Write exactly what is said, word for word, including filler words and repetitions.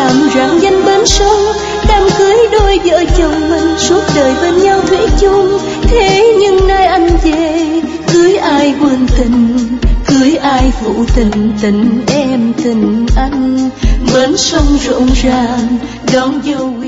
làm rạng danh bên sông, đám cưới đôi vợ chồng mình suốt đời bên nhau thủy chung. Thế nhưng nay anh về, cưới ai quên tình, cưới ai phụ tình, tình em tình anh. Bến sông rộn ràng đón dâu